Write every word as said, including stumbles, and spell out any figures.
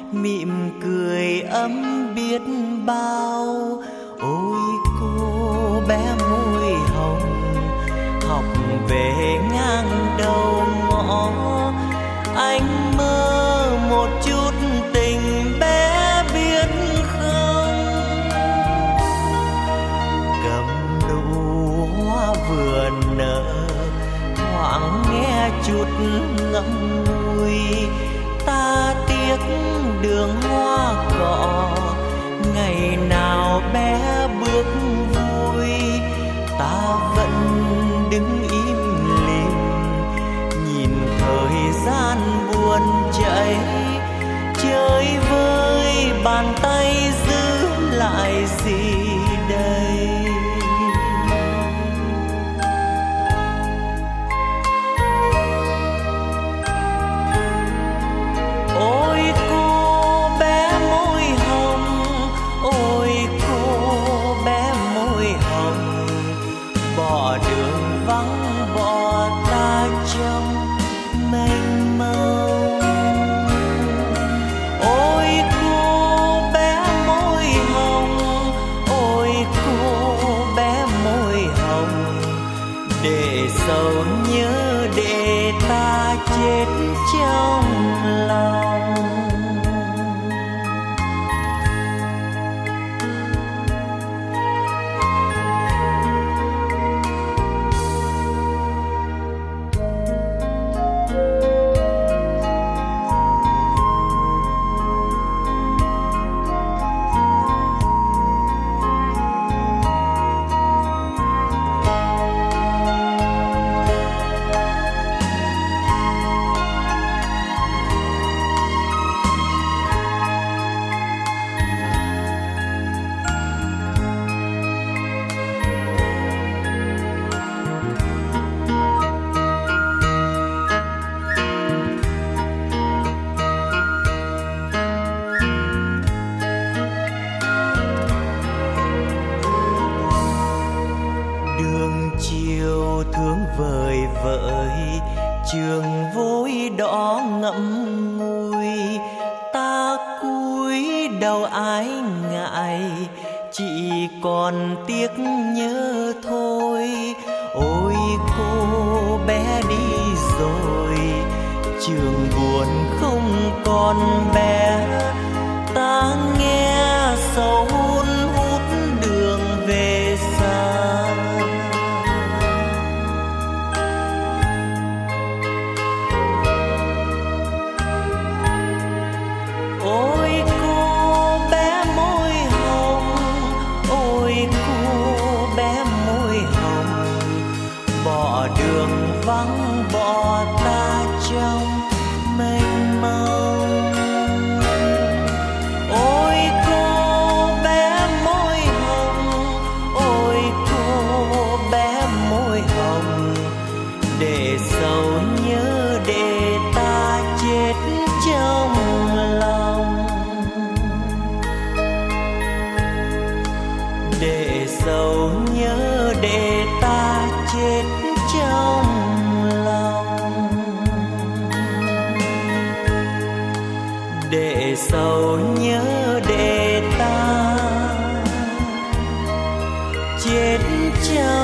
mỉm cười ấm biết bao. Ôi cô bé môi hồng, học về ngang đầu ngõ, anh mơ một chút tình bé biết không. Cầm nụ hoa vừa nở, thoáng nghe chút ngậm ngùi, ta tiếc đường hoa cỏ, ngày nào bé bước vui. Ta vẫn đứng im lìm, nhìn thời gian buồn chảy, chơi với bàn tay giữ lại gì đây. Ôi cô bé môi hồng, ôi cô bé môi hồng, bỏ đường vắng bỏ ta trong mênh mông. Ôi cô bé môi hồng, ôi cô bé môi hồng, để sầu nhớ để ta chết trong lòng. Vời vợi trường vối đỏ ngậm ngùi, ta cúi đầu ái ngại, chỉ còn tiếc nhớ thôi. Ôi cô bé đi rồi, trường buồn không còn bé, ta nghe sầu hun hút đường về xa. Ôi cô bé môi hồng, ôi cô bé môi hồng, bỏ đường vắng bỏ ta trong mênh mông. Ôi cô bé môi hồng, ôi cô bé môi hồng, để sầu nhớ để ta chết trong lòng. Để sầu nhớ để ta chết trong lòng. Để sầu nhớ để ta chết trong